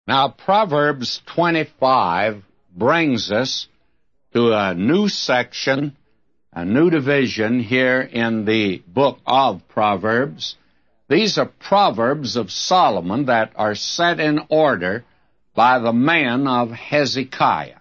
Now, Proverbs 25 brings us to a new section, a new division here in the book of Proverbs. These are Proverbs of Solomon that are set in order by the men of Hezekiah.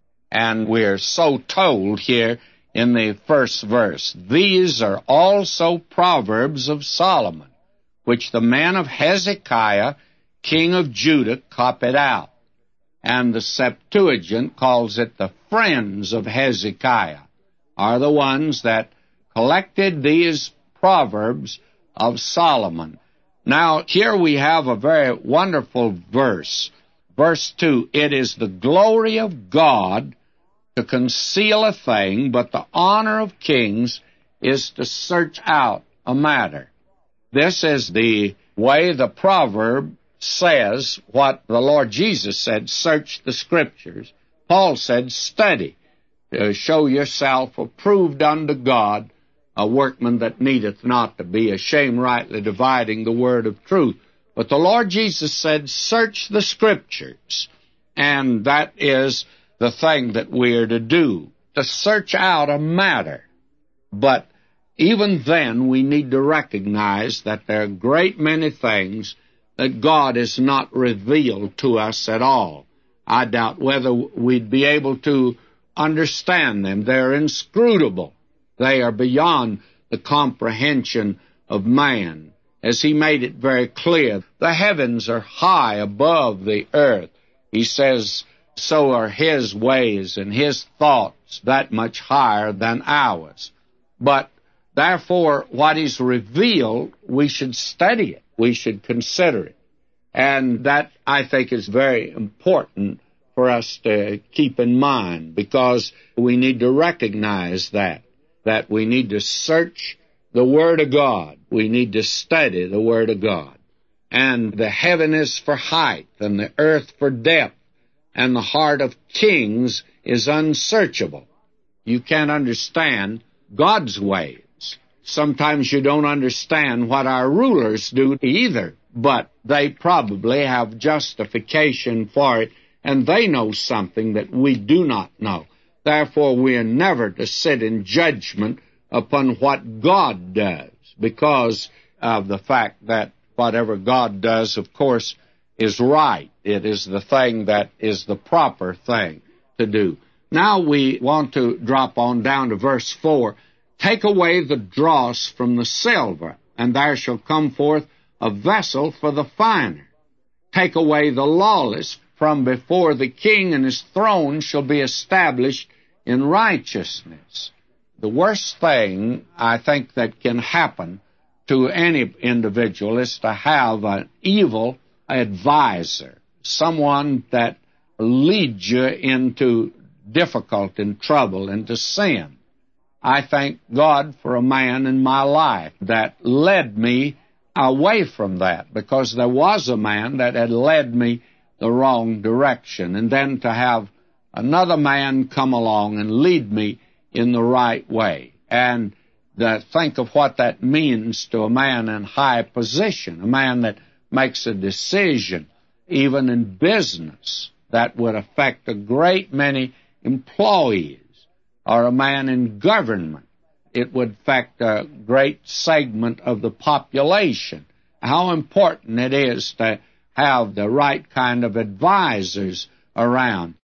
And we're so told here in the first verse, these are also Proverbs of Solomon, which the men of Hezekiah, king of Judah, copied out. And the Septuagint calls it the friends of Hezekiah, are the ones that collected these Proverbs of Solomon. Now, here we have a very wonderful verse. Verse 2, it is the glory of God to conceal a thing, but the honor of kings is to search out a matter. This is the way the proverb says what the Lord Jesus said, search the Scriptures. Paul said, study, to show yourself approved unto God, a workman that needeth not to be ashamed, rightly dividing the word of truth. But the Lord Jesus said, search the Scriptures. And that is the thing that we are to do, to search out a matter. But even then, we need to recognize that there are a great many things that God has not revealed to us at all. I doubt whether we'd be able to understand them. They're inscrutable. They are beyond the comprehension of man. As he made it very clear, the heavens are high above the earth. He says, so are his ways and his thoughts that much higher than ours. But therefore, what is revealed, we should study it. We should consider it. And that, I think, is very important for us to keep in mind, because we need to recognize that we need to search the Word of God. We need to study the Word of God. And the heaven is for height, and the earth for depth, and the heart of kings is unsearchable. You can't understand God's ways. Sometimes you don't understand what our rulers do either, but they probably have justification for it, and they know something that we do not know. Therefore, we are never to sit in judgment upon what God does, because of the fact that whatever God does, of course, is right. It is the thing that is the proper thing to do. Now we want to drop on down to verse 4. Take away the dross from the silver, and there shall come forth a vessel for the finer. Take away the lawless from before the king, and his throne shall be established in righteousness. The worst thing, I think, that can happen to any individual is to have an evil advisor, someone that leads you into difficulty and trouble, into sin. I thank God for a man in my life that led me away from that, because there was a man that had led me the wrong direction, and then to have another man come along and lead me in the right way. And think of what that means to a man in high position, a man that makes a decision, even in business, that would affect a great many employees, or a man in government. It would affect a great segment of the population. How important it is to have the right kind of advisors around.